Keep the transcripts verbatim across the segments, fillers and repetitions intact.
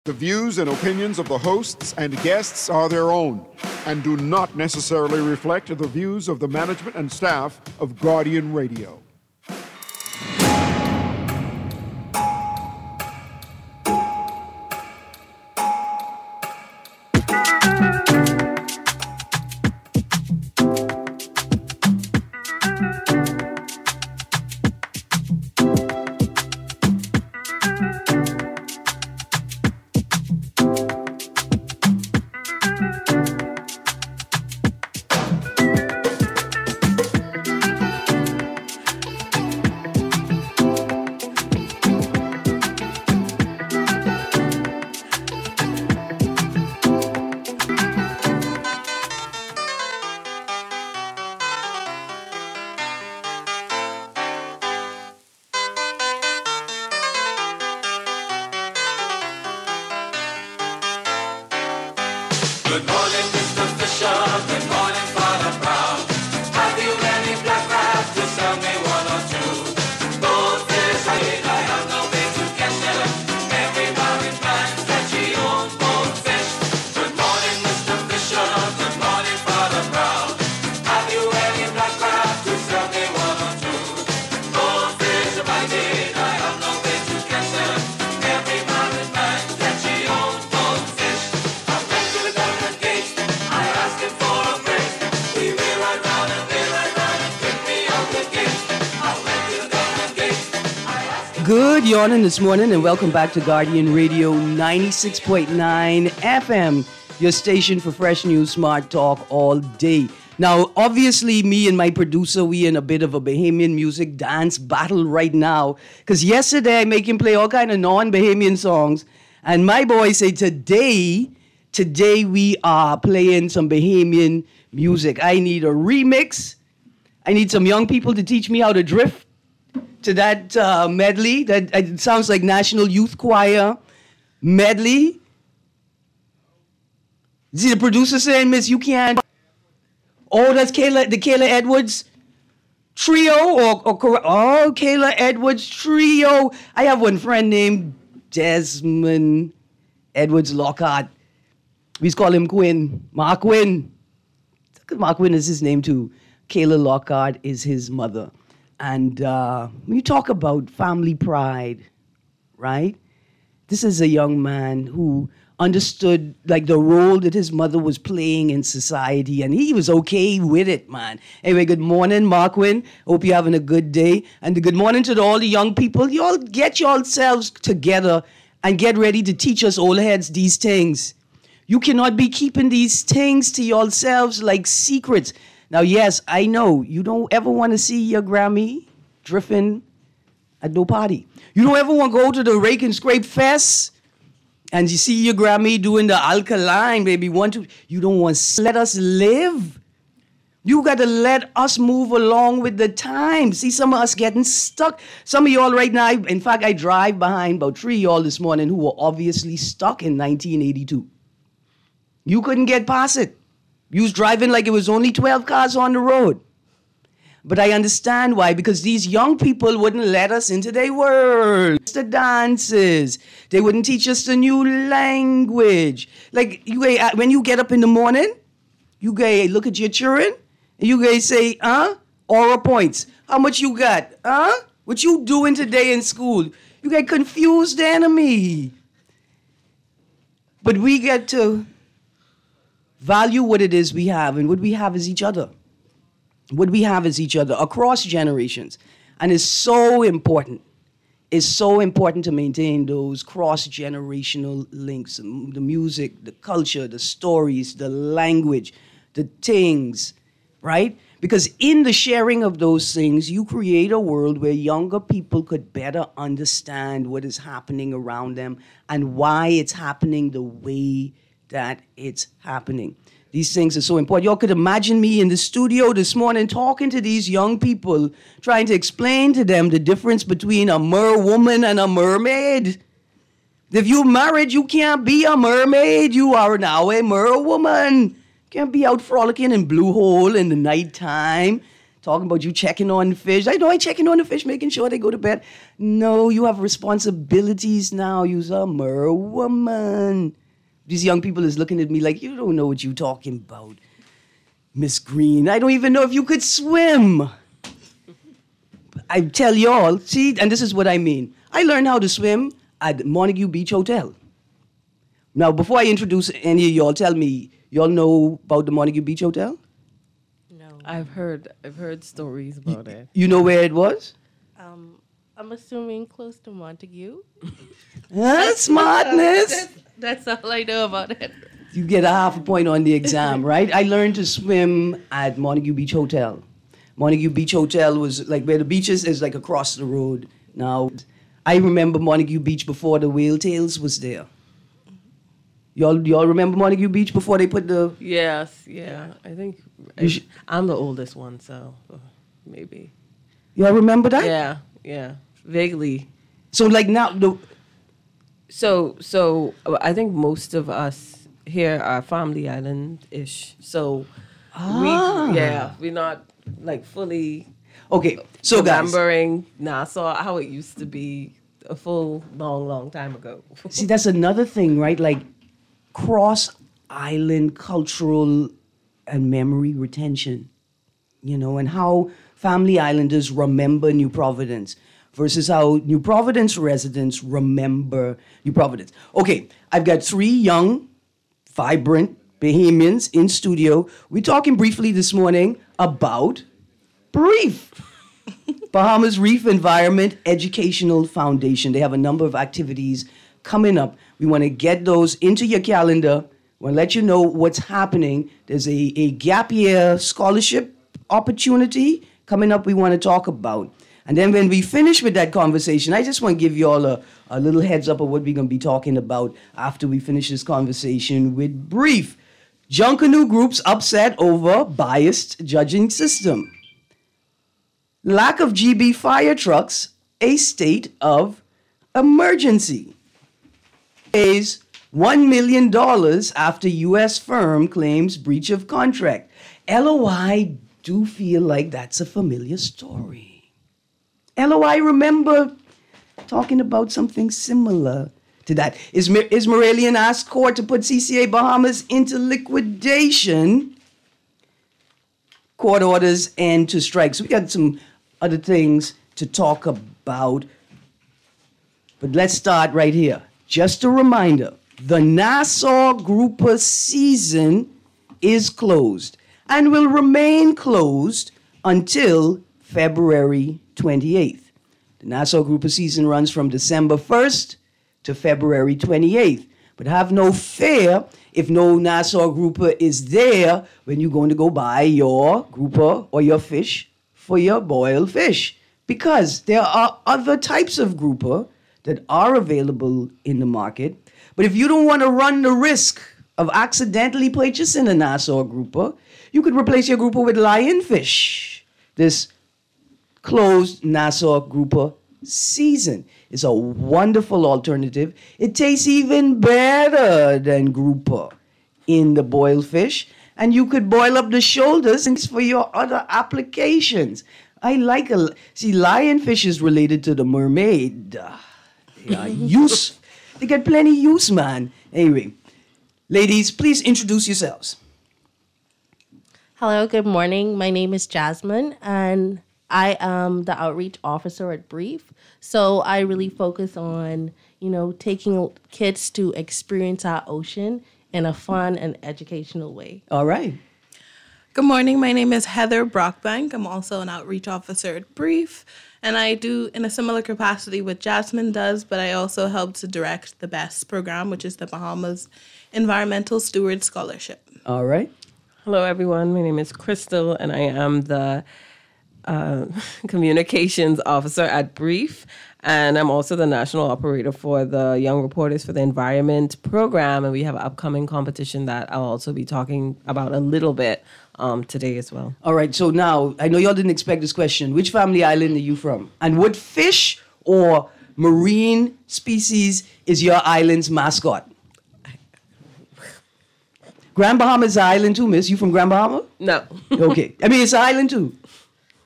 The views and opinions of the hosts and guests are their own and do not necessarily reflect the views of the management and staff of Guardian Radio. Good morning, Mister Fisher. Good morning, Father Brown. Have you any black crab to sell me one or two? Goldfish, I eat, I have no way to catch them. Every morning finds that she owns goldfish. Good morning, Mister Fisher. Good morning, Father Brown. Have you any black crab to sell me one or two? Goldfish, if I did, I have no way to catch them. Every morning finds that she owns goldfish. I went to the government gate. I asked him for a break. He wheeled right round and wheeled right round and kicked me out the gate. I went to the government gate. I asked him. Good yawning this morning and welcome back to Guardian Radio ninety-six point nine F M, your station for fresh news, smart talk all day. Now, obviously, me and my producer, we in a bit of a Bahamian music dance battle right now. Because yesterday I make him play all kind of non-Bahamian songs. And my boy say today, today we are playing some Bahamian music. I need a remix. I need some young people to teach me how to drift to that uh, medley. That it sounds like National Youth Choir medley. See the producer saying, Miss, you can't. Oh, that's Kayla, the Kayla Edwards trio, or, or cor- oh, Kayla Edwards trio. I have one friend named Desmond Edwards Lockhart. We just call him Quinn. Mark Quinn. Mark Quinn is his name too. Kayla Lockhart is his mother. And uh, when you talk about family pride, right? This is a young man who understood like the role that his mother was playing in society, and he was okay with it, man. Anyway, good morning, Marquin. Hope you're having a good day. And good morning to all the young people. You all get yourselves together and get ready to teach us old heads these things. You cannot be keeping these things to yourselves like secrets. Now, yes, I know you don't ever want to see your Grammy drifting at no party. You don't ever want to go to the Rake and Scrape Fest and you see your Grammy doing the alkaline, baby. One, two. You don't want to let us live. You got to let us move along with the time. See some of us getting stuck. Some of y'all right now, in fact, I drive behind about three of y'all this morning who were obviously stuck in nineteen eighty-two. You couldn't get past it. You was driving like it was only twelve cars on the road. But I understand why, because these young people wouldn't let us into their world. The dances. They wouldn't teach us the new language. Like, you guys, when you get up in the morning, you guys look at your children, and you guys say, huh? Aura points. How much you got? Huh? What you doing today in school? You get confused the enemy. But we get to value what it is we have, and what we have is each other. What we have is each other across generations. And it's so important. It's so important to maintain those cross-generational links. The music, the culture, the stories, the language, the things, right? Because in the sharing of those things, you create a world where younger people could better understand what is happening around them and why it's happening the way that it's happening. These things are so important. Y'all could imagine me in the studio this morning talking to these young people, trying to explain to them the difference between a merwoman and a mermaid. If you're married, you can't be a mermaid. You are now a merwoman. Can't be out frolicking in Blue Hole in the nighttime. talking about you checking on the fish. I know I checking on the fish, making sure they go to bed. No, you have responsibilities now. You're a mer woman. These young people is looking at me like, you don't know what you talking about, Miss Green. I don't even know if you could swim. I tell y'all, see, and this is what I mean. I learned how to swim at Montague Beach Hotel. Now, before I introduce any of y'all, tell me, y'all know about the Montague Beach Hotel? No. I've heard I've heard stories about it. You know where it was? Um, I'm assuming close to Montague. Huh? Smartness. That's, that's all I know about it. You get a half a point on the exam, right? I learned to swim at Montague Beach Hotel. Montague Beach Hotel was like where the beaches is like across the road. Now, I remember Montague Beach before the Whale Tails was there. Y'all, y'all remember Montague Beach before they put the... Yes, yeah. I think You I, sh- I'm the oldest one, so uh, maybe. Y'all remember that? Yeah, yeah, vaguely. So like now, the, So, so uh, I think most of us here are Family Island-ish. So, Ah. we yeah, we're not like fully okay, so guys, remembering Nassau how it used to be a full long, long time ago. see that's another thing, right? Like cross-island cultural and memory retention, you know, and how Family Islanders remember New Providence versus how New Providence residents remember New Providence. Okay, I've got three young, vibrant Bahamians in studio. We're talking briefly this morning about Brief. Bahamas Reef Environment Educational Foundation. They have a number of activities coming up. We want to get those into your calendar. We want to let you know what's happening. There's a, a gap year scholarship opportunity coming up we want to talk about. And then when we finish with that conversation, I just want to give you all a, a little heads up of what we're going to be talking about after we finish this conversation with Brief. Junkanoo groups upset over biased judging system. Lack of G B fire trucks, a state of emergency. Pays one million dollars after U S firm claims breach of contract. L O I do feel like that's a familiar story. L O I remember talking about something similar to that. Isma- Ismailian asked court to put C C A Bahamas into liquidation. Court orders end to strikes. We got some other things to talk about. But let's start right here. Just a reminder, the Nassau Grouper season is closed and will remain closed until February twenty-eighth. The Nassau Grouper season runs from December first to February twenty-eighth. But have no fear if no Nassau Grouper is there when you're going to go buy your grouper or your fish for your boiled fish, because there are other types of grouper that are available in the market. But if you don't want to run the risk of accidentally purchasing a Nassau grouper, you could replace your grouper with lionfish. This closed Nassau grouper season is a wonderful alternative. It tastes even better than grouper in the boiled fish. And you could boil up the shoulders and for your other applications. I like a see lionfish is related to the mermaid. Uh, they are use. They get plenty use, man. Anyway, ladies, please introduce yourselves. Hello, good morning. My name is Jasmine, and I am the outreach officer at Brief. So I really focus on, you know, taking kids to experience our ocean in a fun and educational way. All right. Good morning. My name is Heather Brockbank. I'm also an outreach officer at Brief, and I do in a similar capacity what Jasmine does, but I also help to direct the BEST program, which is the Bahamas Environmental Steward Scholarship. All right. Hello, everyone. My name is Crystal, and I am the uh, communications officer at Brief, and I'm also the national operator for the Young Reporters for the Environment program, and we have an upcoming competition that I'll also be talking about a little bit um, today as well. All right, so now, I know y'all didn't expect this question. Which family island are you from? And what fish or marine species is your island's mascot? Grand Bahama is an island too, miss. You from Grand Bahama? No. Okay. I mean, it's an island too.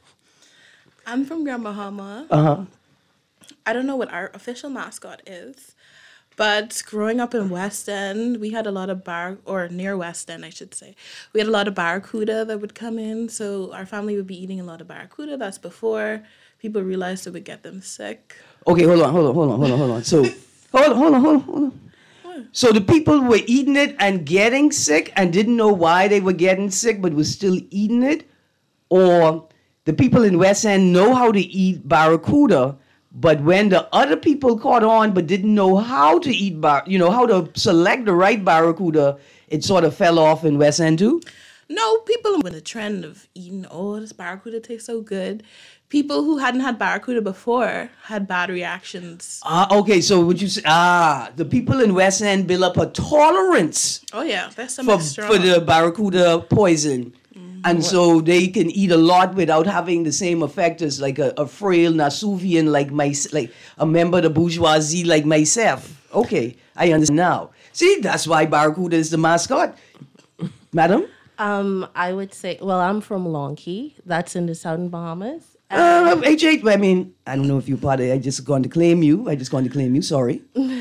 I'm from Grand Bahama. Uh huh. I don't know what our official mascot is, but growing up in West End, we had a lot of bar, or near West End, I should say. We had a lot of barracuda that would come in, so our family would be eating a lot of barracuda. That's before people realized it would get them sick. Okay, hold on, hold on, hold on, hold on, hold on. So, hold on, hold on, hold on, hold on. So the people were eating it and getting sick and didn't know why they were getting sick, but was still eating it, or the people in West End know how to eat barracuda, but when the other people caught on but didn't know how to eat bar, you know, how to select the right barracuda, it sort of fell off in West End too. No, people with a trend of eating, oh, this barracuda tastes so good. People who hadn't had barracuda before had bad reactions. Ah, okay. So would you say, ah, the people in West End build up a tolerance Oh yeah, there's some for, extra. for the barracuda poison. And so they can eat a lot without having the same effect as like a, a frail Nasuvian like my, like a member of the bourgeoisie like myself. Okay, I understand now. See, that's why barracuda is the mascot. Madam? Um, I would say, well, I'm from Long Key. That's in the Southern Bahamas. Uh, H H, I mean, I don't know if you're part of it. I just going to claim you. I just going to claim you. Sorry.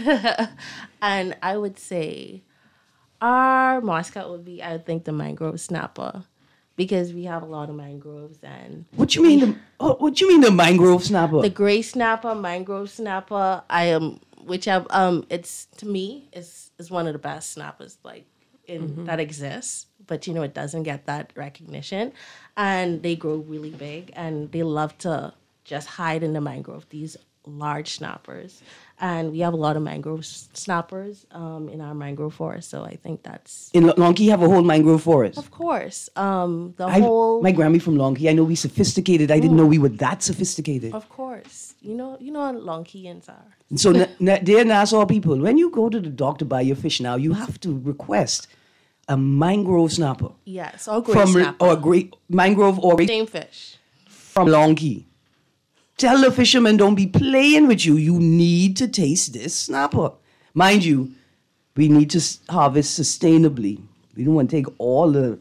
And I would say our mascot would be, I think, the mangrove snapper. Because we have a lot of mangroves and What you mean? The, oh, what you mean the mangrove snapper? the gray snapper, mangrove snapper. I am, which have um, it's to me is is one of the best snappers like in that exists. But you know, it doesn't get that recognition, and they grow really big, and they love to just hide in the mangrove. These large snappers, and we have a lot of mangrove s- snappers um, in our mangrove forest. So I think that's In Long Key, have a whole mangrove forest. of course um, the I, whole. my Grammy from Long Key. I know we sophisticated. I didn't know we were that sophisticated. Of course, you know, you know what Lonkians are. And so, na- na- dear Nassau people, when you go to the dock to buy your fish now, you have to request a mangrove snapper Yes, or gray from snapper. or great mangrove or great Same fish. from Long Key. Tell the fishermen don't be playing with you. You need to taste this snapper. Mind you, we need to s- harvest sustainably. We don't want to take all the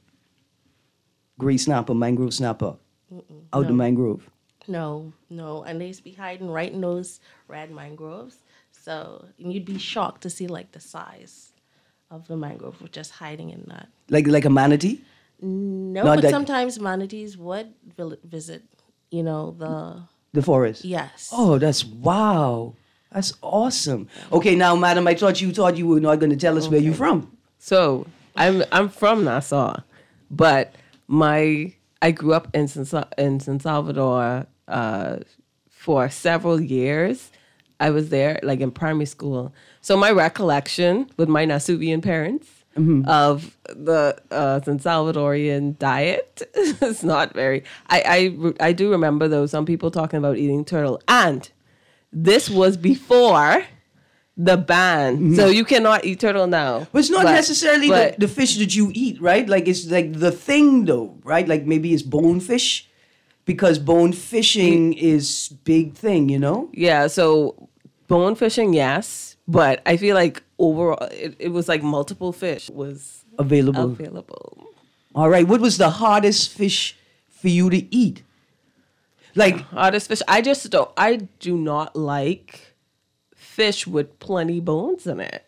gray snapper, mangrove snapper out the mangrove. No, no, and they used to be hiding right in those red mangroves. So and you'd be shocked to see like the size of the mangrove just hiding in that. Like like a manatee. No, Not but that- sometimes manatees would vil- visit. You know the The forest. yes. Oh, that's wow. That's awesome. Okay, now, madam, I thought you thought you were not going to tell us where you're from. So I'm I'm from Nassau, but my I grew up in San, Sa- in San Salvador uh, for several years. I was there like in primary school. So my recollection with my Nasuvian parents of the uh, San Salvadorian diet is not very. I, I I do remember though some people talking about eating turtle, and this was before the ban, so you cannot eat turtle now. But it's not But- necessarily but- the, the fish that you eat, right? Like it's like the thing, though, right? Like maybe it's bonefish, because bone fishing is big thing, you know. Yeah, so bone fishing, yes, but I feel like overall it, it was like multiple fish was Available. available. All right. What was the hardest fish for you to eat? Like Hardest fish. I just don't. I do not like fish with plenty bones in it.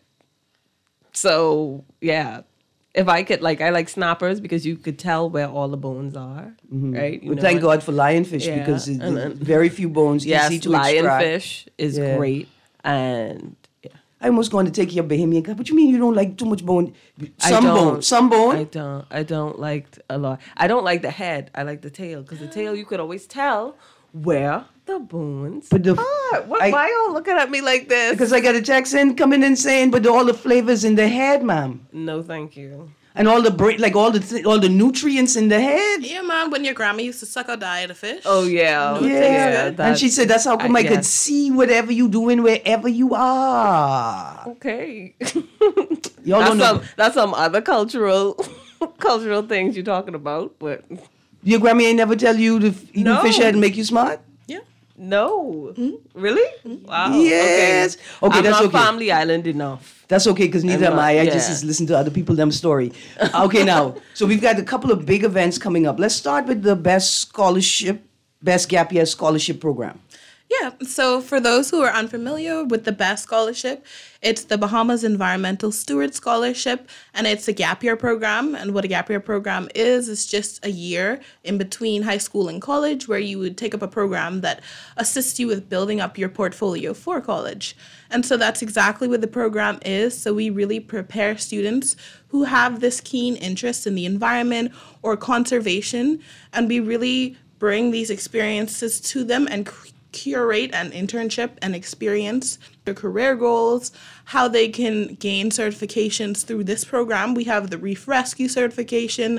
So yeah, if I could, like, I like snappers because you could tell where all the bones are, right? You well, know, thank and- God for lionfish Yeah, because it, and then- very few bones, Yes, easy to extract. lionfish is Yeah. great, and yeah. I almost going to take your Bahamian cut. What you mean you don't like too much bone? I Some don't- bone, some bone. I don't. I don't like a lot. I don't like the head. I like the tail because the tail you could always tell where the bones But the- are. What, I- why y'all looking at me like this? Because I got a text in coming in saying, but all the flavors in the head, ma'am, no, thank you. and all the bra- like all the th- all the nutrients in the head. Yeah, man, when your grandma used to suck or die the fish. Oh yeah, No, it Yeah, tastes good. and she said that's how come I- I, could yes. see whatever you doing wherever you are. Okay. Y'all that's don't know. some. That's some other cultural, cultural things you're talking about, but Your grandma ain't never tell you to f- eat No. fish head and make you smart. Yeah. no, really? Wow. Yes. Okay, I'm that's not okay. Family Island enough. That's okay, because neither I'm am not- I. I just, yeah. just listen to other people them story. Okay, now, so we've got a couple of big events coming up. Let's start with the best scholarship Best Gap Year Scholarship Program? Yeah, so for those who are unfamiliar with the BEST scholarship, it's the Bahamas Environmental Steward Scholarship, and it's a gap year program. And what a gap year program is, is just a year in between high school and college where you would take up a program that assists you with building up your portfolio for college. And so that's exactly what the program is. So we really prepare students who have this keen interest in the environment or conservation, and we really bring these experiences to them and curate an internship and experience their career goals, how they can gain certifications through this program. We have the Reef Rescue certification,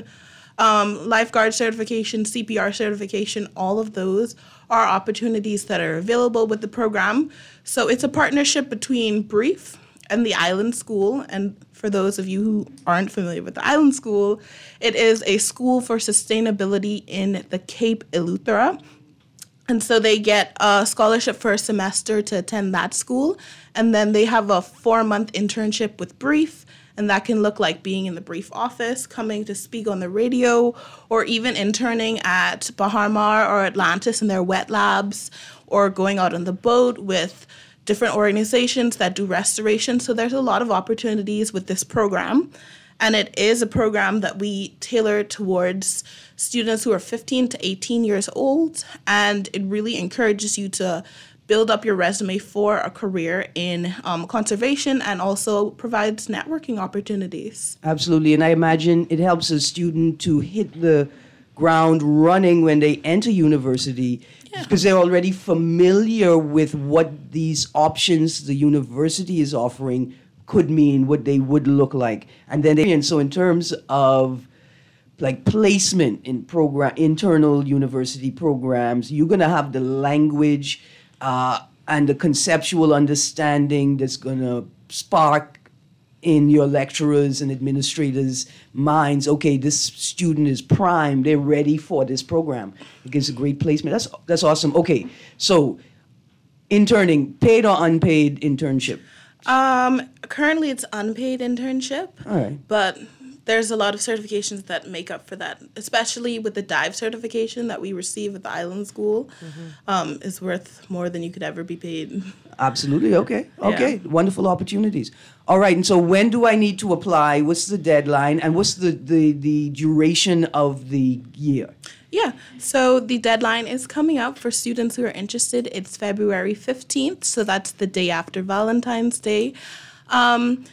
um, lifeguard certification, C P R certification. All of those are opportunities that are available with the program. So it's a partnership between Brief and the Island School. And for those of you who aren't familiar with the Island School, it is a school for sustainability in the Cape Eleuthera. And so they get a scholarship for a semester to attend that school. And then they have a four-month internship with Brief. And that can look like being in the Brief office, coming to speak on the radio, or even interning at Bahar Mar or Atlantis in their wet labs, or going out on the boat with different organizations that do restoration. So there's a lot of opportunities with this program. And it is a program that we tailor towards students who are fifteen to eighteen years old. And it really encourages you to build up your resume for a career in um, conservation, and also provides networking opportunities. Absolutely. And I imagine it helps a student to hit the ground running when they enter university, Yeah. because they're already familiar with what these options the university is offering could mean, what they would look like. And then they, and so in terms of like placement in program, internal university programs, you're going to have the language uh, and the conceptual understanding that's going to spark in your lecturers and administrators' minds, okay, this student is primed, they're ready for this program. It gives a great placement. That's that's awesome. Okay, so interning, paid or unpaid internship? Um, currently it's unpaid internship, All right. but there's a lot of certifications that make up for that, especially with the dive certification that we receive at the Island School. Mm-hmm. Um, is worth more than you could ever be paid. Absolutely. Okay. Okay. Yeah. Wonderful opportunities. All right. And so when do I need to apply? What's the deadline? And what's the, the, the duration of the year? Yeah, so the deadline is coming up for students who are interested. It's February fifteenth, so that's the day after Valentine's Day. Um,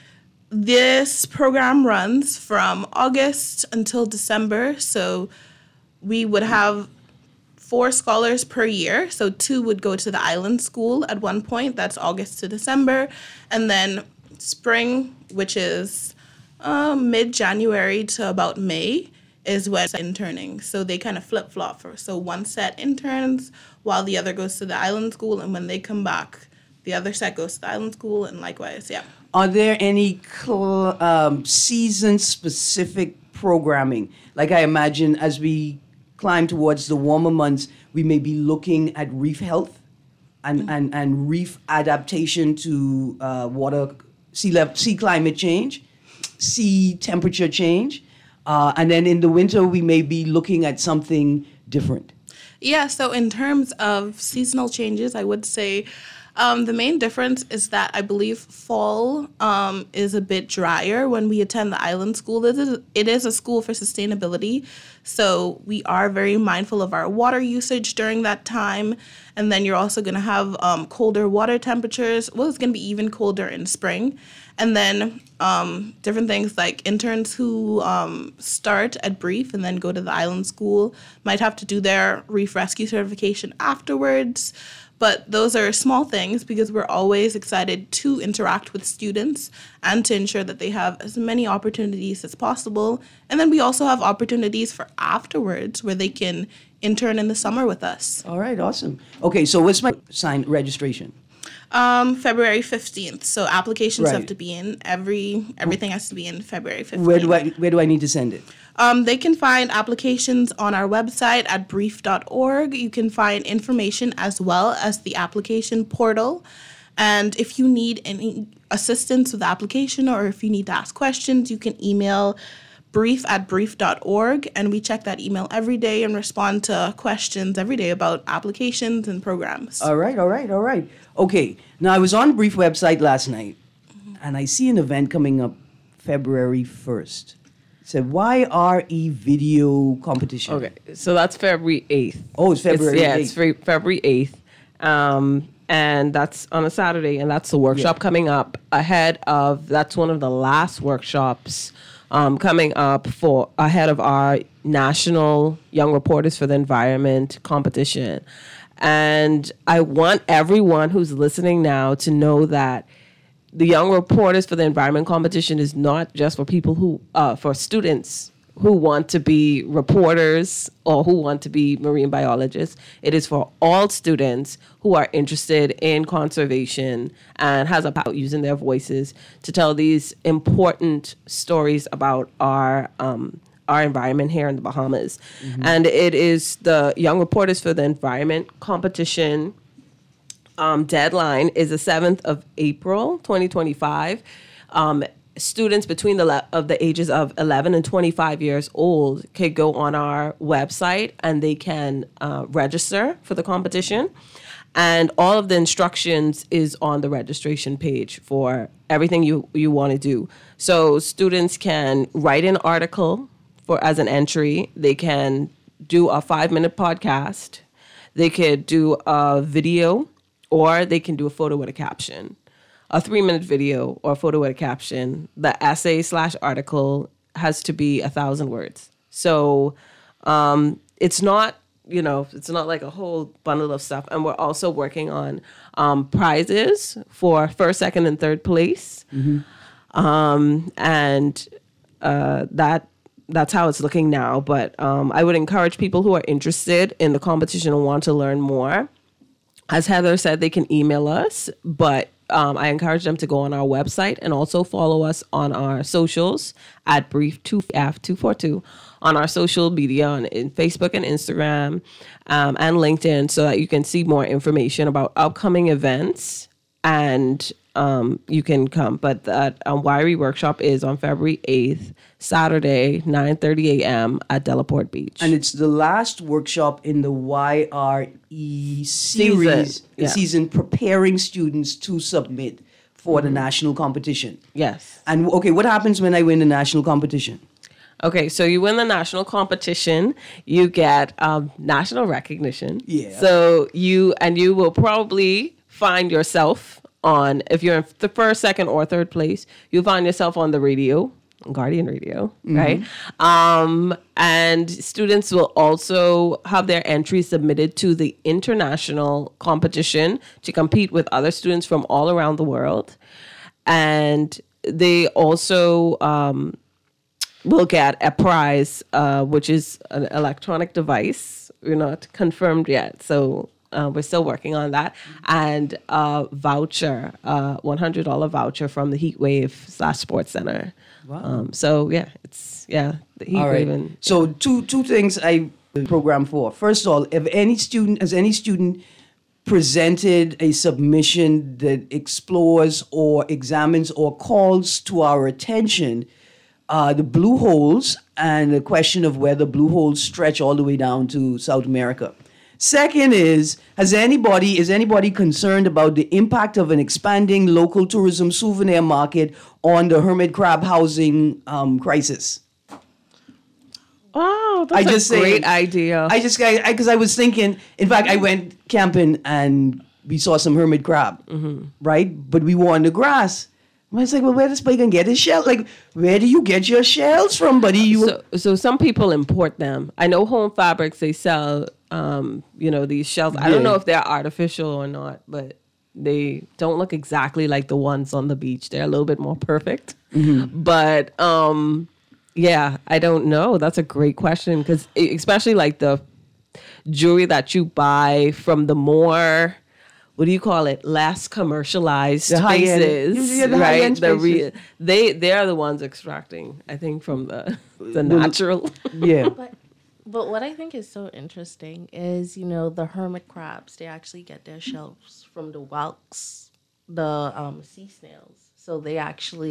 this program runs from August until December, so we would have four scholars per year. So two would go to the Island School at one point, that's August to December, and then spring, which is uh, mid-January to about May, is when interning. So they kind of flip-flop. For, so one set interns while the other goes to the Island School, and when they come back, the other set goes to the Island School, and likewise, yeah. Are there any cl- um, season-specific programming? Like I imagine as we climb towards the warmer months, we may be looking at reef health and, mm-hmm. and, and reef adaptation to uh, water, sea level, sea climate change, sea temperature change. Uh, and then in the winter, we may be looking at something different. Yeah, so in terms of seasonal changes, I would say um, the main difference is that I believe fall um, is a bit drier when we attend the Island School. It is, it is a school for sustainability, so we are very mindful of our water usage during that time. And then you're also going to have um, colder water temperatures. Well, it's going to be even colder in spring. And then um, different things like interns who um, start at Brief and then go to the Island School might have to do their Reef Rescue certification afterwards. But those are small things because we're always excited to interact with students and to ensure that they have as many opportunities as possible. And then we also have opportunities for afterwards where they can intern in the summer with us. All right, awesome. Okay, so what's my sign registration? Um, February fifteenth. So applications Right. have to be in. Every everything has to be in February fifteenth. Where do I where do I need to send it? Um, they can find applications on our website at brief dot org. You can find information as well as the application portal. And if you need any assistance with the application or if you need to ask questions, you can email brief at brief dot org, and we check that email every day and respond to questions every day about applications and programs. All right, all right, all right. Okay, now I was on Brief website last night, and I see an event coming up February first. It said Y R E video competition. Okay, so that's February eighth. Oh, it's February It's, yeah, eighth. it's Fe- February eighth. Um, and that's on a Saturday, and that's the workshop Yeah. coming up ahead of, that's one of the last workshops um, coming up for ahead of our National Young Reporters for the Environment competition. And I want everyone who's listening now to know that the Young Reporters for the Environment competition is not just for people who, uh, for students who want to be reporters or who want to be marine biologists. It is for all students who are interested in conservation and has about using their voices to tell these important stories about our um, our environment here in the Bahamas. Mm-hmm. And it is the Young Reporters for the Environment competition. Um, deadline is the seventh of April, twenty twenty-five. Um, students between the le- of the ages of eleven and twenty-five years old can go on our website and they can uh, register for the competition. And all of the instructions is on the registration page for everything you, you want to do. So students can write an article for as an entry. They can do a five-minute podcast. They could do a video, or they can do a photo with a caption, a three-minute video or a photo with a caption. The essay slash article has to be a thousand words. So um, it's not, you know, it's not like a whole bundle of stuff. And we're also working on um, prizes for first, second, and third place. Mm-hmm. Um, and uh, that that's how it's looking now. But um, I would encourage people who are interested in the competition and want to learn more. As Heather said, they can email us, but um, I encourage them to go on our website and also follow us on our socials at brief two F two forty-two on our social media on in Facebook and Instagram um, and LinkedIn, so that you can see more information about upcoming events and um, you can come. But that um, Wiry workshop is on February eighth, Saturday, nine thirty a.m. at Delaport Beach. And it's the last workshop in the Y R E series, Season, the yeah. season preparing students to submit for Mm-hmm. the national competition. Yes. And okay, what happens when I win the national competition? Okay, so you win the national competition, you get um, national recognition. Yeah. So you, and you will probably find yourself on, if you're in the first, second, or third place, you'll find yourself on the radio, Guardian Radio, Mm-hmm. right? Um, and students will also have their entries submitted to the international competition to compete with other students from all around the world. And they also um, will get a prize, uh, which is an electronic device. We're not confirmed yet, so Uh, we're still working on that. And a voucher, uh, one hundred dollars voucher from the Heat Wave slash Sports Center. Wow. Um, so, yeah, it's, yeah, the Heat All right. Wave. And, So two two things I program for. First of all, if any student has any student presented a submission that explores or examines or calls to our attention uh, the blue holes and the question of whether blue holes stretch all the way down to South America. Second is, has anybody is anybody concerned about the impact of an expanding local tourism souvenir market on the hermit crab housing um, crisis? oh, that's I a just say- great idea. I just I because I, I was thinking. In fact, I went camping and we saw some hermit crab, right? But we were on the grass. I was like, well, where does Spike get his shell? Like, where do you get your shells from, buddy? You so, so some people import them. I know Home Fabrics, they sell, um, you know, these shells. I don't Yeah. know if they're artificial or not, but they don't look exactly like the ones on the beach. They're a little bit more perfect. But, um, yeah, I don't know. That's a great question, because especially like the jewelry that you buy from the more, what do you call it, less commercialized The high-end- spaces, yeah, the right? high-end The spaces. they they are the ones extracting, I think, from the the natural. yeah. But but what I think is so interesting is, you know, the hermit crabs, they actually get their shells from the whelks, the um, sea snails. So they actually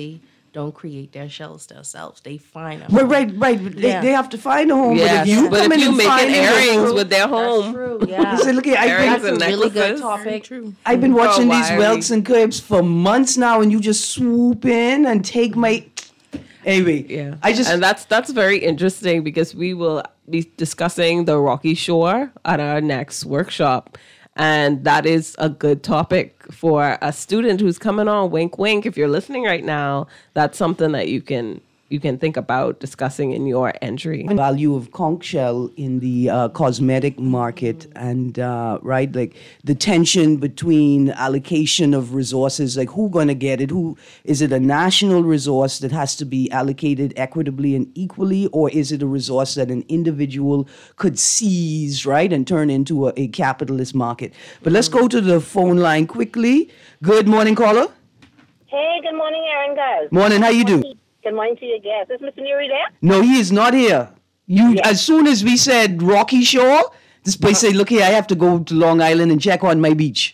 don't create their shells themselves. They find them. Right, right, right. They, Yeah. they have to find a home. Yes, But if you but come if in you and making find it, earrings with their home, True, yeah. Listen, look here, I've Earrings been, and That's a really good necklaces. topic. True. I've been watching Oh, these Wiley. Welks and Cribs for months now, and you just swoop in and take my. Anyway, Yeah, I just and that's that's very interesting because we will be discussing the Rocky Shore at our next workshop, and that is a good topic for a student who's coming on. Wink, wink. If you're listening right now, that's something that you can you can think about discussing in your entry. value of conch shell in the uh, cosmetic market, and uh, right, like the tension between allocation of resources, like who gonna get it? Who is it? A national resource that has to be allocated equitably and equally, or is it a resource that an individual could seize, right, and turn into a, a capitalist market? But let's go to the phone line quickly. Good morning, caller. Hey, good morning, Aaron, guys. Morning. How you do? Good morning to your guest. Is Mister Neri there? No, he is not here. You, as soon as we said Rocky Shore, this place say, "Look here, I have to go to Long Island and check on my beach."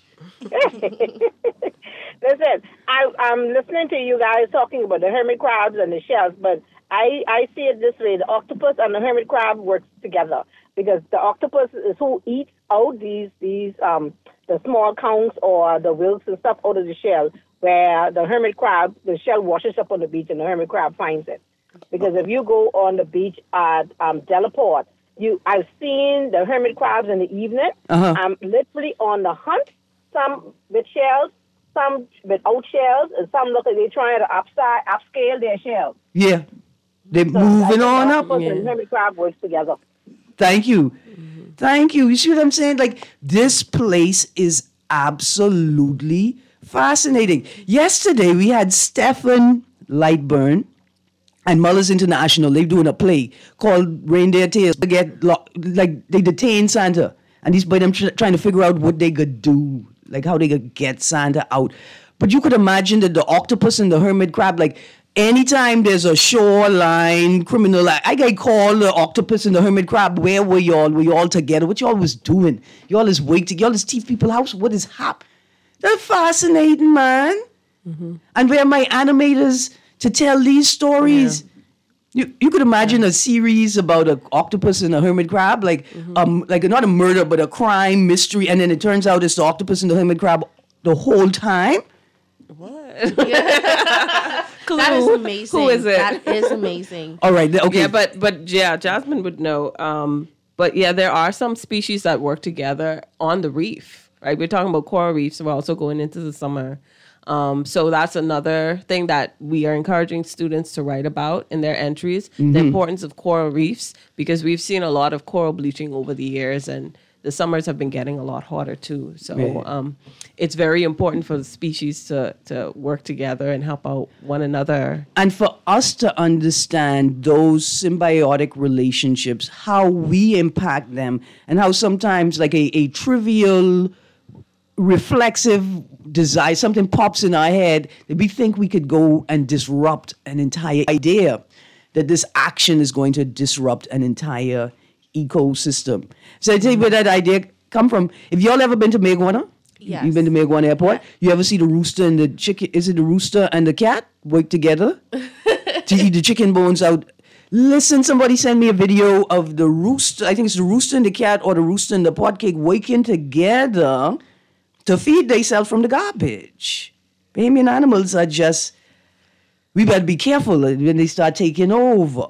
Listen, I, I'm listening to you guys talking about the hermit crabs and the shells, but I, I see it this way. The octopus and the hermit crab works together because the octopus is who eats out these, these um, the small conchs or the wilks and stuff out of the shell, where the hermit crab, the shell washes up on the beach and the hermit crab finds it. Because if you go on the beach at um, Delaport, you I've seen the hermit crabs in the evening. Uh-huh. I'm literally on the hunt, some with shells, some without shells, and some look like they're trying to upside, upscale their shells. Yeah, they're So I moving think on the up. octopus and hermit crab works together. Thank you, thank you. You see what I'm saying? Like this place is absolutely fascinating. Yesterday we had Stephen Lightburn and Mullers International. They're doing a play called Reindeer Tales. They get lo- like they detain Santa, and these by them tr- trying to figure out what they could do, like how they could get Santa out. But you could imagine that the octopus and the hermit crab, like anytime there's a shoreline criminal, I, I get call the octopus and the hermit crab. Where were y'all? Were y'all together? What y'all was doing? Y'all is waiting. Y'all is thief people's house. What is hap? They're fascinating, man. Mm-hmm. And where my animators to tell these stories. Yeah. You you could imagine yeah. a series about an octopus and a hermit crab, like mm-hmm. um like not a murder but a crime mystery, and then it turns out it's the octopus and the hermit crab the whole time. What? That is amazing. Who is it? That is amazing. All right, okay. Yeah, but but yeah, Jasmine would know. Um, but yeah, there are some species that work together on the reef. Right, we're talking about coral reefs. We're also going into the summer. Um, so that's another thing that we are encouraging students to write about in their entries, mm-hmm. the importance of coral reefs, because we've seen a lot of coral bleaching over the years, and the summers have been getting a lot hotter too. So Yeah. um, it's very important for the species to, to work together and help out one another. And for us to understand those symbiotic relationships, how we impact them, and how sometimes like a, a trivial reflexive desire, something pops in our head that we think we could go and disrupt an entire idea, that this action is going to disrupt an entire ecosystem. So I tell you where that idea come from. If y'all ever been to Mayaguana? Yes. You've been to Mayaguana Airport? You ever see the rooster and the chicken? Is it the rooster and the cat work together to eat the chicken bones out? Listen, somebody sent me a video of the rooster. I think it's the rooster and the cat, or the rooster and the pot cake working together to feed themselves from the garbage. Bahamian animals are just, we better be careful when they start taking over.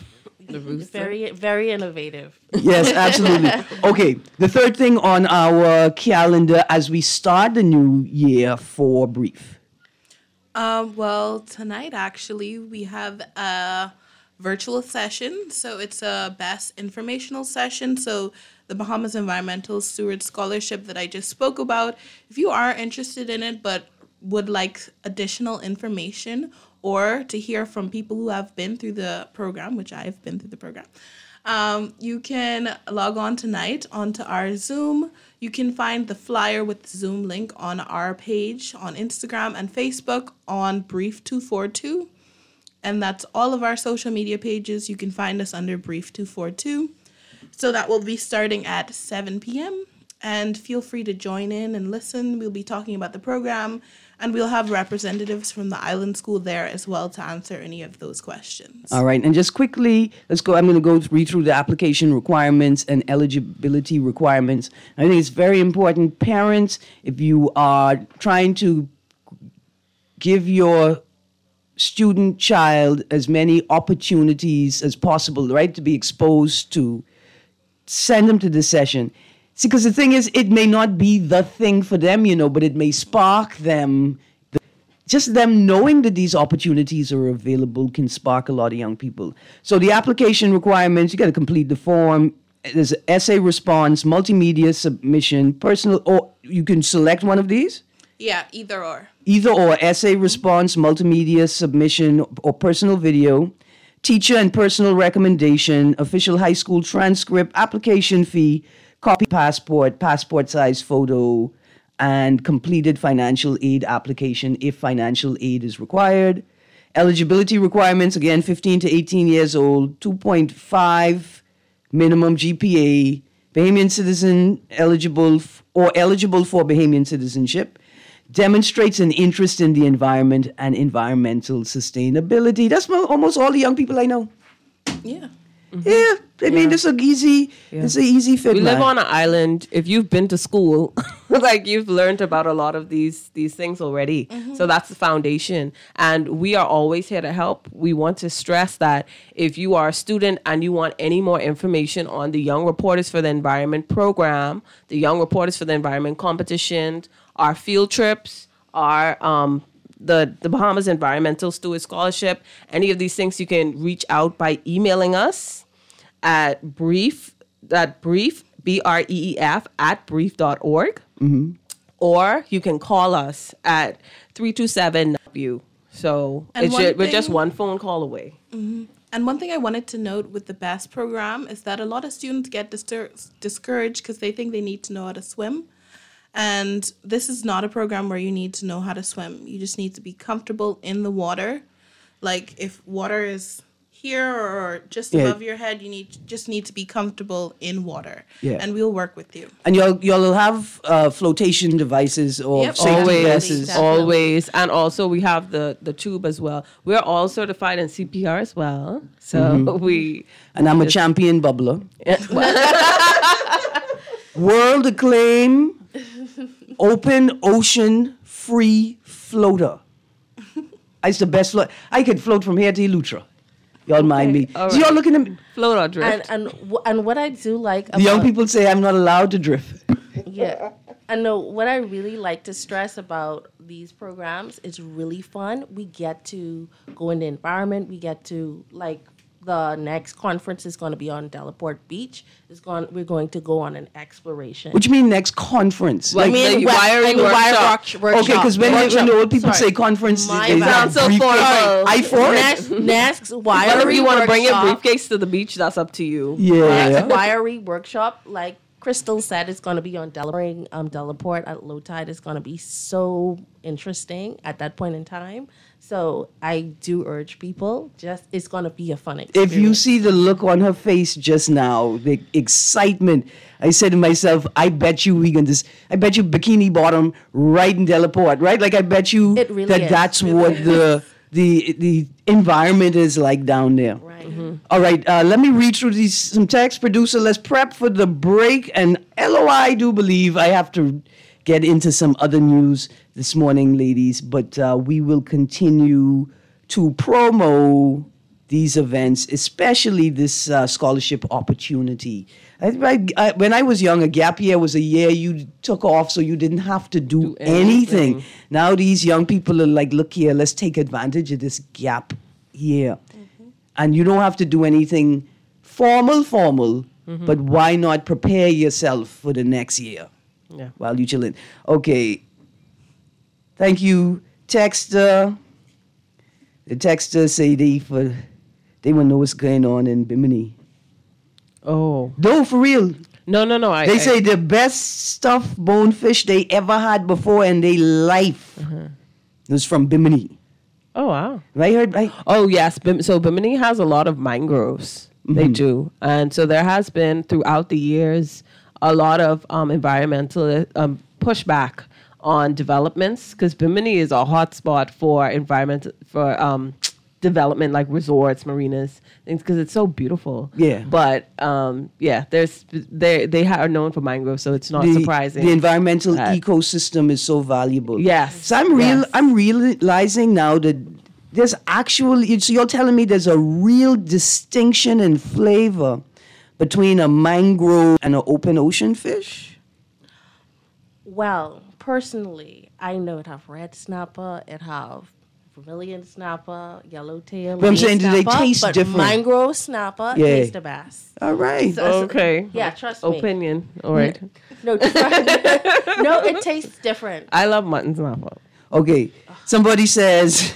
Very, very innovative. Yes, absolutely. Okay, the third thing on our calendar as we start the new year for Brief. Um, well, tonight actually we have a virtual session. So it's a best informational session. So the Bahamas Environmental Steward Scholarship that I just spoke about, if you are interested in it but would like additional information or to hear from people who have been through the program, which I have been through the program, um, you can log on tonight onto our Zoom. You can find the flyer with the Zoom link on our page on Instagram and Facebook on Brief two forty-two. And that's all of our social media pages. You can find us under Brief two forty-two. So that will be starting at seven p.m. And feel free to join in and listen. We'll be talking about the program And we'll have representatives from the island school there as well to answer any of those questions. All right, and just quickly, let's go. I'm going to go read through the application requirements and eligibility requirements. I think it's very important. Parents, if you are trying to give your student child as many opportunities as possible, right, to be exposed to, send them to this session. See, because the thing is, it may not be the thing for them, you know, but it may spark them. Just them knowing that these opportunities are available can spark a lot of young people. So the application requirements, you got to complete the form. There's an essay response, multimedia submission, personal, or you can select one of these? Yeah, either or. Either or, essay response, multimedia submission, or personal video, teacher and personal recommendation, official high school transcript, application fee, copy passport, passport size photo, and completed financial aid application if financial aid is required. Eligibility requirements, again, fifteen to eighteen years old, two point five minimum G P A, Bahamian citizen eligible f- or eligible for Bahamian citizenship, demonstrates an interest in the environment and environmental sustainability. That's mo- almost all the young people I know. Yeah. Mm-hmm. Yeah, I mean, it's a easy, Yeah. it's an easy fit. We live man. on an island. If you've been to school, like you've learned about a lot of these these things already. So that's the foundation. And we are always here to help. We want to stress that if you are a student and you want any more information on the Young Reporters for the Environment program, the Young Reporters for the Environment competitions, our field trips, our um, the, the Bahamas Environmental Steward Scholarship, any of these things, you can reach out by emailing us at brief, that brief, B R E E F, at brief dot org. Mm-hmm. Or you can call us at three two seven W. So And it's one ju- we're just thing- one phone call away. And one thing I wanted to note with the BEST program is that a lot of students get distur- discouraged because they think they need to know how to swim. And this is not a program where you need to know how to swim. You just need to be comfortable in the water. Like if water is here or just Yeah. above your head, you need just need to be comfortable in water. Yeah. And we'll work with you. And y'all, y'all will have uh, flotation devices or Yep. safety Always, vests. Definitely. always, and also we have the the tube as well. We're all certified in C P R as well, so Mm-hmm. we. And I'm a champion bubbler. World acclaim, open ocean free floater. It's the best float. I could float from here to Eleuthera. Y'all mind me. all So y'all right. looking at me. Float or And drift. and wh- and what I do like about The young people say I'm not allowed to drift. yeah. I know what I really like to stress about these programs, it's really fun. We get to go in the environment. We get to, like, the next conference is going to be on Delaport Beach. It's going, we're going to go on an exploration. What you mean next conference? Like the well, wiring like a wire workshop. work- okay, workshop. because when, Workshop. when the old people Sorry. say conference, My they bad. Sounds so briefcase. formal. I for it. Next, next wiring Whatever you want to bring your workshop. briefcase to the beach, that's up to you. Yeah. Next wiry workshop, like Crystal said, it's going to be on Delaport, um, Delaport at low tide. It's going to be so interesting at that point in time. So I do urge people, just it's going to be a fun experience. If you see the look on her face just now, the excitement, I said to myself, I bet you we can just, I bet you Bikini Bottom right in Delaport, right? Like I bet you It really that is. that's It what really the the the environment is like down there. Right. All right, uh, let me read through these some text. Producer, let's prep for the break. And L O I, I do believe I have to get into some other news this morning, ladies, but uh, we will continue to promo these events, especially this uh, scholarship opportunity. I, I, I, when I was young, a gap year was a year you took off so you didn't have to do, Do anything. anything. Now these young people are like, look here, let's take advantage of this gap year. And you don't have to do anything formal, formal, but why not prepare yourself for the next year Yeah. while you chilling? Okay. Thank you, texter. The texter say they for they want to know what's going on in Bimini. Oh. No, for real. No, no, no. I, They I- say the best stuffed bonefish they ever had before in their life was from Bimini. Oh, wow. Right? Heard right? Oh, yes. Bim- so Bimini has a lot of mangroves. They do. And so there has been throughout the years a lot of um, environmental um, pushback on developments, because Bimini is a hotspot for environment, for um, development, like resorts, marinas, things, because it's so beautiful. Yeah. But um, yeah, there's they they are known for mangroves, so it's not the, surprising. the environmental that- ecosystem is so valuable. Yes. So I'm real. Yes. I'm realizing now that there's actually. So you're telling me there's a real distinction in flavor between a mangrove and an open ocean fish. Well, personally, I know it have red snapper, it have vermilion snapper, yellowtail. But I'm Marine saying, do they snapper, taste but different? mangrove snapper Yeah. tastes the best. All right. So- so- Okay. Yeah, trust me. Opinion. All right. No, no, it tastes different. I love mutton snapper. Okay. Somebody says,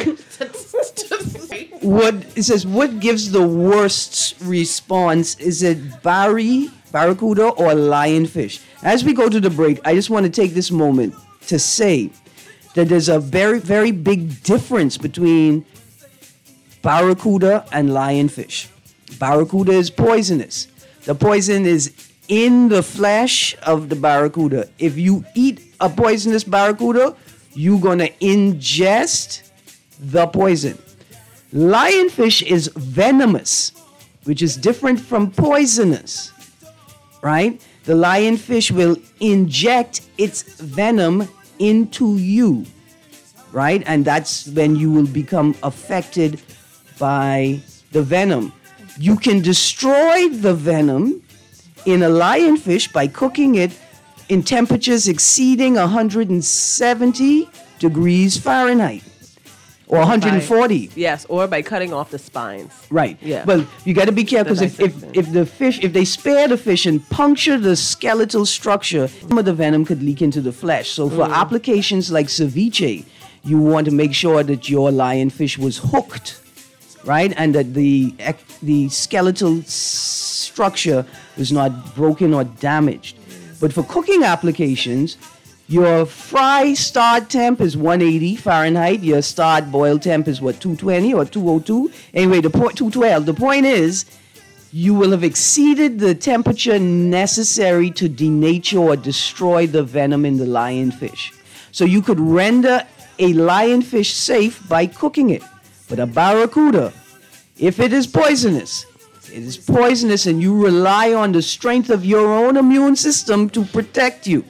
what it says, what gives the worst response? Is it Barry, barracuda, or lionfish? As we go to the break, I just want to take this moment to say that there's a very, very big difference between barracuda and lionfish. Barracuda is poisonous. The poison is in the flesh of the barracuda. If you eat a poisonous barracuda, you're going to ingest the poison. Lionfish is venomous, which is different from poisonous, right? The lionfish will inject its venom into you, right? And that's when you will become affected by the venom. You can destroy the venom in a lionfish by cooking it in temperatures exceeding one hundred seventy degrees Fahrenheit or one hundred forty. Yes, or by cutting off the spines. Right. Yeah. Well, you got to be careful, because if, if, dissecting. if the fish, if they spare the fish and puncture the skeletal structure, some of the venom could leak into the flesh. So for applications like ceviche, you want to make sure that your lionfish was hooked, right? And that the ec- the skeletal s- structure was not broken or damaged. But for cooking applications, your fry start temp is one eighty Fahrenheit. Your start boil temp is what, two twenty or two oh two? Anyway, the point two twelve. The point is, you will have exceeded the temperature necessary to denature or destroy the venom in the lionfish. So you could render a lionfish safe by cooking it. But a barracuda, if it is poisonous, it is poisonous, and you rely on the strength of your own immune system to protect you.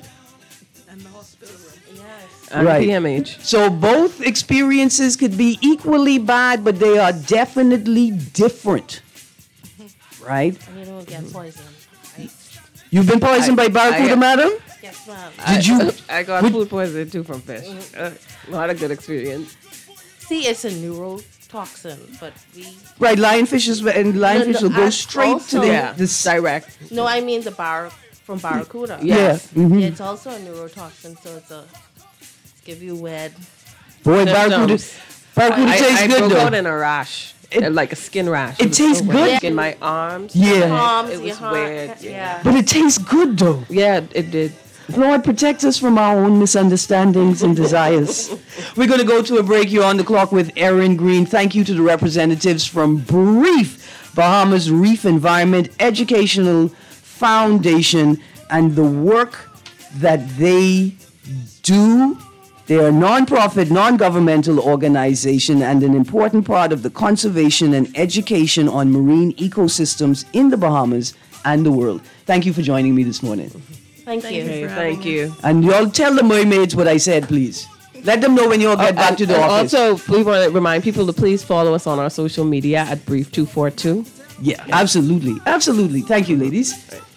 And Right. P M H. So both experiences could be equally bad, but they are definitely different. Right? And you don't get poisoned. Right? You've been poisoned by barracuda, I- madam? Yes, ma'am. Did you? I got Would- food poisoning too from fish. Uh, not a good experience. See, it's a neurotoxin, but we. Right, lionfish is, and lionfish no, will go I straight also- to the, Yeah, the s- direct. No, I mean the bar from barracuda. Yes. Yeah. mhm. Yeah, it's also a neurotoxin, so it's a it's give you wed. Boy, barracuda, Symptoms. barracuda I, tastes I good broke though. out in a rash, It- uh, like a skin rash. it was tastes so good. weird. In my arms. Yeah. Arms, It your was heart, weird. Yeah. But it tastes good though. Yeah, it did. Lord, protect us from our own misunderstandings and desires. We're going to go to a break. You're on the clock with Erin Green. Thank you to the representatives from Brief, Bahamas Reef Environment Educational Foundation, and the work that they do. They are a non-profit, non-governmental organization and an important part of the conservation and education on marine ecosystems in the Bahamas and the world. Thank you for joining me this morning. Thank, Thank you. you. Okay, for thank having you. And y'all tell the mermaids what I said, please. Let them know when y'all get back And- to the and office. Also, we want to remind people to please follow us on our social media at Brief two forty-two. yeah, absolutely. Absolutely. Thank you, ladies.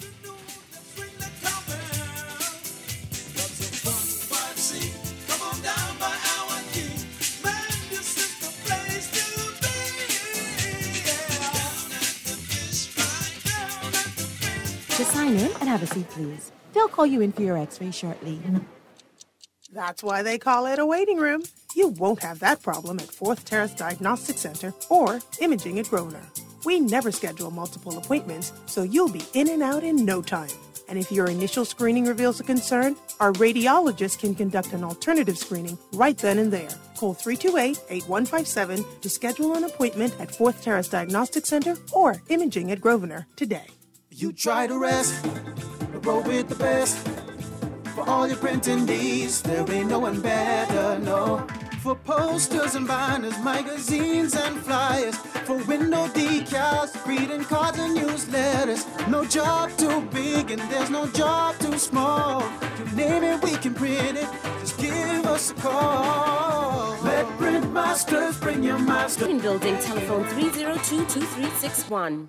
Just sign in and have a seat, please. They'll call you in for your x-ray shortly. That's why they call it a waiting room. You won't have that problem at Fourth Terrace Diagnostic Center or Imaging at Grosvenor. We never schedule multiple appointments, so you'll be in and out in no time. And if your initial screening reveals a concern, our radiologist can conduct an alternative screening right then and there. Call three two eight, eight one five seven to schedule an appointment at Fourth Terrace Diagnostic Center or Imaging at Grosvenor today. You try to rest, but go with the best. for all your printing needs. There ain't no one better, no. For posters and banners, magazines and flyers, for window decals, greeting cards and newsletters. No job too big and there's no job too small. You name it, we can print it. Just give us a call. Let Print Masters bring your master. In building, telephone three zero two, two three six one.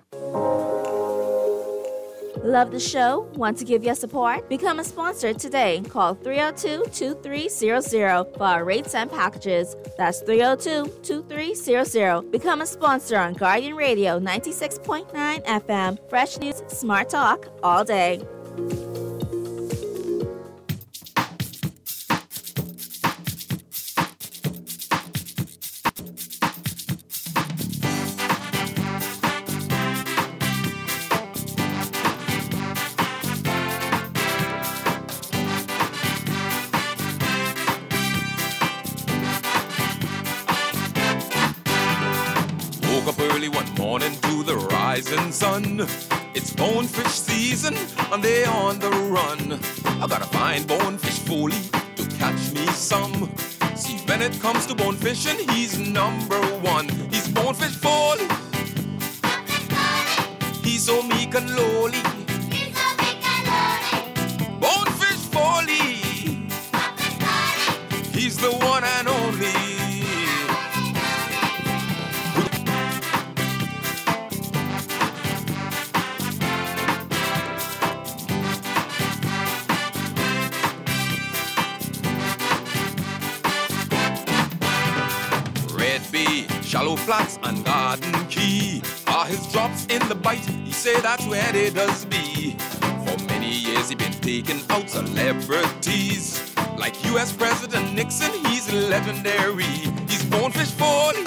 Love the show? Want to give your support? Become a sponsor today. Call three oh two, two three zero zero for our rates and packages. That's three oh two, two three zero zero. Become a sponsor on Guardian Radio ninety-six point nine F M. Fresh news, smart talk, all day. Rising sun, it's bonefish season and they on the run. I gotta find bonefish Foley to catch me some. See, when it comes to bonefishing, he's number one. He's bonefish Foley. He's so meek and lowly. He's so meek and lowly. Bonefish Foley. He's the one and only. Shallow flats and garden key are his drops in the bite. He say that's where they does be. For many years he been taking out celebrities like U S President Nixon. He's legendary. He's bonefish Foley.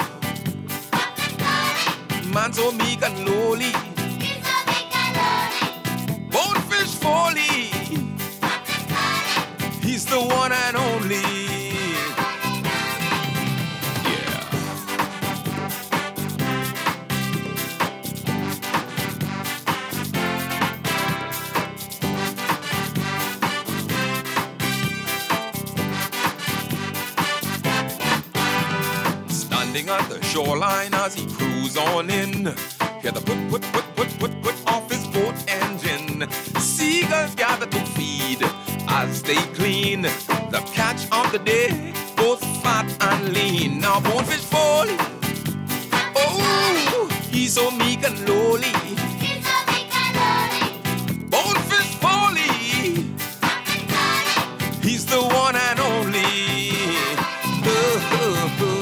Man so meek and lowly. He's so meek and lowly. Bonefish Foley. He's the one and only. At the shoreline as he cruise on in, hear the put, put, put, put, put, put off his boat engine. Seagulls gather to feed as they clean the catch of the day, both fat and lean. Now bonefish Foley, oh, he's so meek and lowly. He's so meek and lowly. Bonefish Foley, he's the one and only. Oh, oh, oh.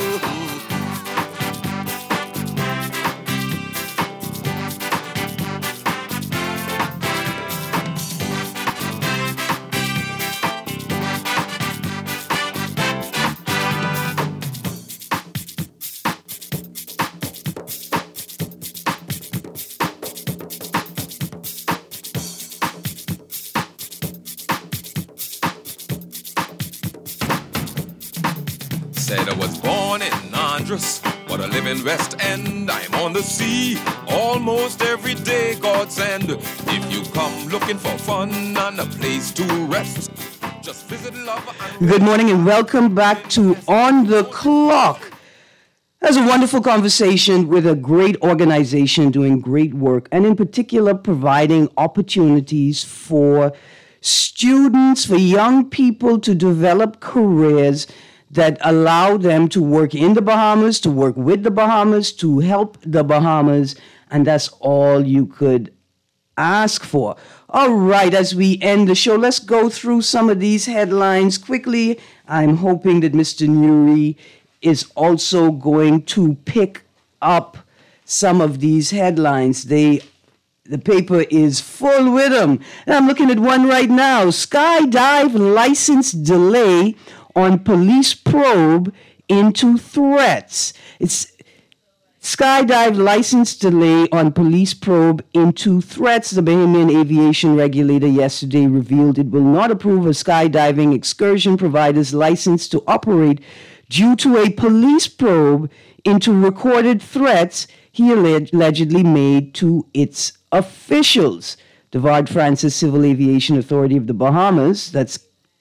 Said I was born in Andros, but I live in West End. I'm on the sea almost every day, God send. If you come looking for fun and a place to rest, just visit Love and... Good morning and welcome back to On the Clock. That's a wonderful conversation with a great organization doing great work, and in particular providing opportunities for students, for young people to develop careers that allow them to work in the Bahamas, to work with the Bahamas, to help the Bahamas, and that's all you could ask for. All right, as we end the show, let's go through some of these headlines quickly. I'm hoping that Mister Nuri is also going to pick up some of these headlines. They, the paper is full with them. And I'm looking at one right now. Skydive license delay on police probe into threats. It's skydive license delay on police probe into threats. The Bahamian aviation regulator yesterday revealed it will not approve a skydiving excursion provider's license to operate due to a police probe into recorded threats he allegedly made to its officials. The Vard Francis Civil Aviation Authority of the Bahamas, that's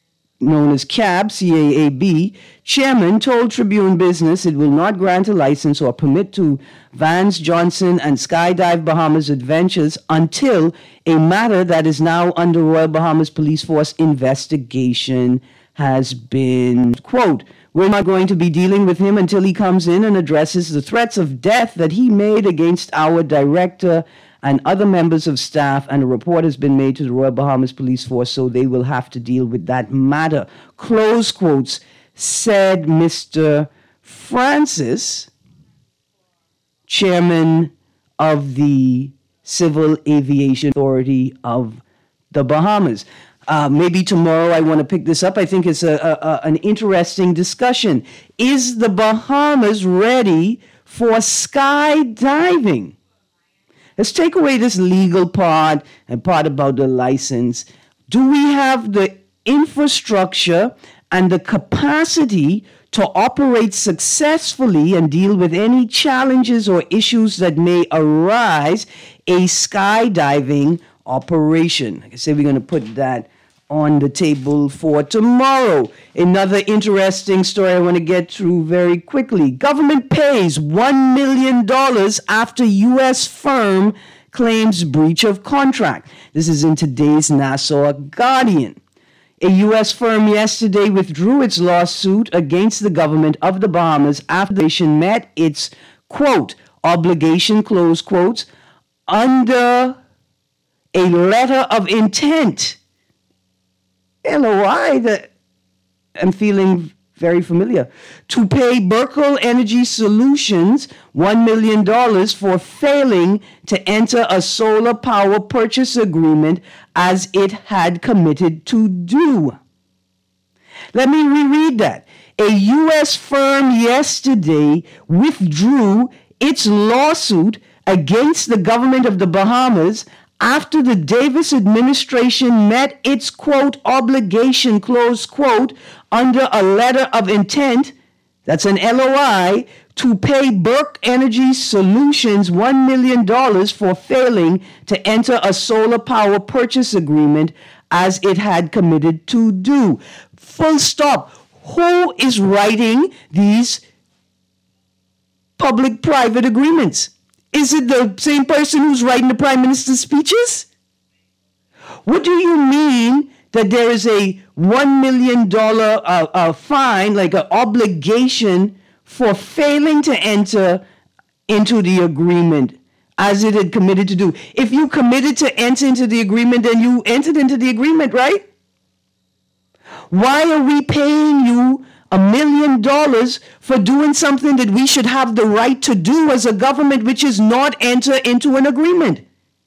known as C A B, C A A B, chairman told Tribune Business it will not grant a license or permit to Vance Johnson and Skydive Bahamas Adventures until a matter that is now under Royal Bahamas Police Force investigation has been, quote, we're not going to be dealing with him until he comes in and addresses the threats of death that he made against our director and other members of staff, and a report has been made to the Royal Bahamas Police Force, so they will have to deal with that matter. Close quotes, said Mister Francis, chairman of the Civil Aviation Authority of the Bahamas. Uh, maybe tomorrow I want to pick this up. I think it's a, a, a, an interesting discussion. Is the Bahamas ready for skydiving? Let's take away this legal part and part about the license. Do we have the infrastructure and the capacity to operate successfully and deal with any challenges or issues that may arise a skydiving operation? Like I say, we're going to put that on the table for tomorrow. Another interesting story I want to get through very quickly. Government pays one million dollars after U S firm claims breach of contract. This is in today's Nassau Guardian. A U S firm yesterday withdrew its lawsuit against the government of the Bahamas after the nation met its, quote, obligation, close quotes, under a letter of intent. L O I that I'm feeling very familiar. To pay Berkel Energy Solutions one million dollars for failing to enter a solar power purchase agreement as it had committed to do. Let me reread that. A U S firm yesterday withdrew its lawsuit against the government of the Bahamas after the Davis administration met its, quote, obligation, close quote, under a letter of intent, that's an L O I, to pay Berk Energy Solutions one million dollars for failing to enter a solar power purchase agreement as it had committed to do. Full stop. Who is writing these public-private agreements? Is it the same person who's writing the Prime Minister's speeches? What do you mean that there is a one million dollars uh, uh, fine, like an obligation for failing to enter into the agreement as it had committed to do? If you committed to enter into the agreement, then you entered into the agreement, right? Why are we paying you a million dollars for doing something that we should have the right to do as a government, which is not enter into an agreement?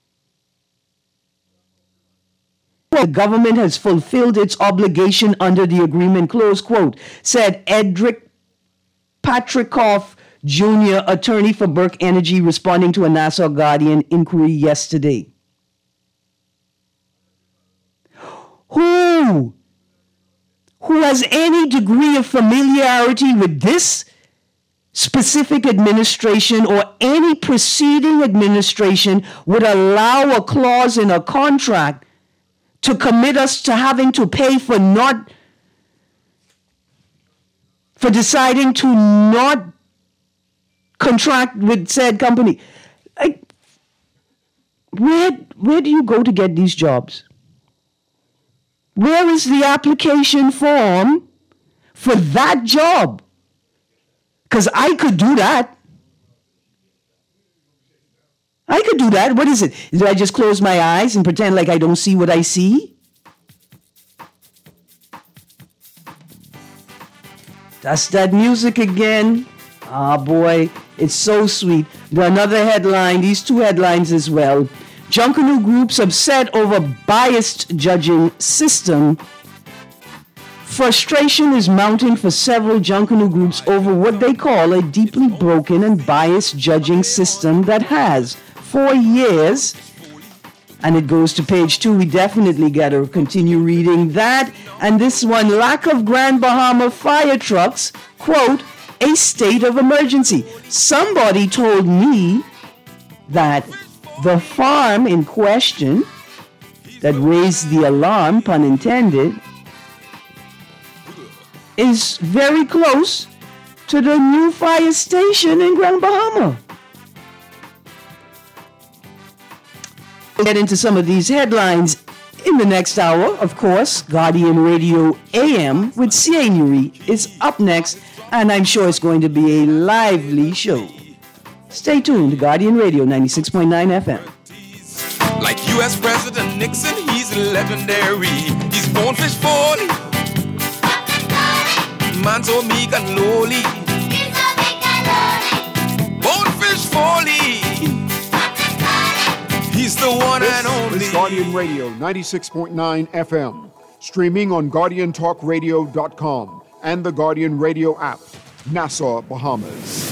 The government has fulfilled its obligation under the agreement, close quote, said Edric Patrikoff, Junior, attorney for Berk Energy, responding to a Nassau Guardian inquiry yesterday. Who? Who has any degree of familiarity with this specific administration or any preceding administration would allow a clause in a contract to commit us to having to pay for not, for deciding to not contract with said company? Like, where, where do you go to get these jobs? Where is the application form for that job? Because I could do that. I could do that. What is it? Do I just close my eyes and pretend like I don't see what I see? That's that music again. Ah, oh boy, it's so sweet. Another headline, these two headlines as well. Junkanoo groups upset over biased judging system. Frustration is mounting for several Junkanoo groups over what they call a deeply broken and biased judging system that has, for years, and it goes to page two. We definitely got to continue reading that. And this one, lack of Grand Bahama fire trucks, quote, a state of emergency. Somebody told me that the farm in question that raised the alarm, pun intended, is very close to the new fire station in Grand Bahama. We'll get into some of these headlines in the next hour. Of course, Guardian Radio A M with Scenery is up next, and I'm sure it's going to be a lively show. Stay tuned to Guardian Radio ninety-six point nine F M. Like U S President Nixon, he's legendary. He's Bonefish forty. Man so meek and lowly. Bonefish forty. He's the one This and only. is Guardian Radio ninety-six point nine F M, streaming on guardian talk radio dot com and the Guardian Radio app, Nassau, Bahamas.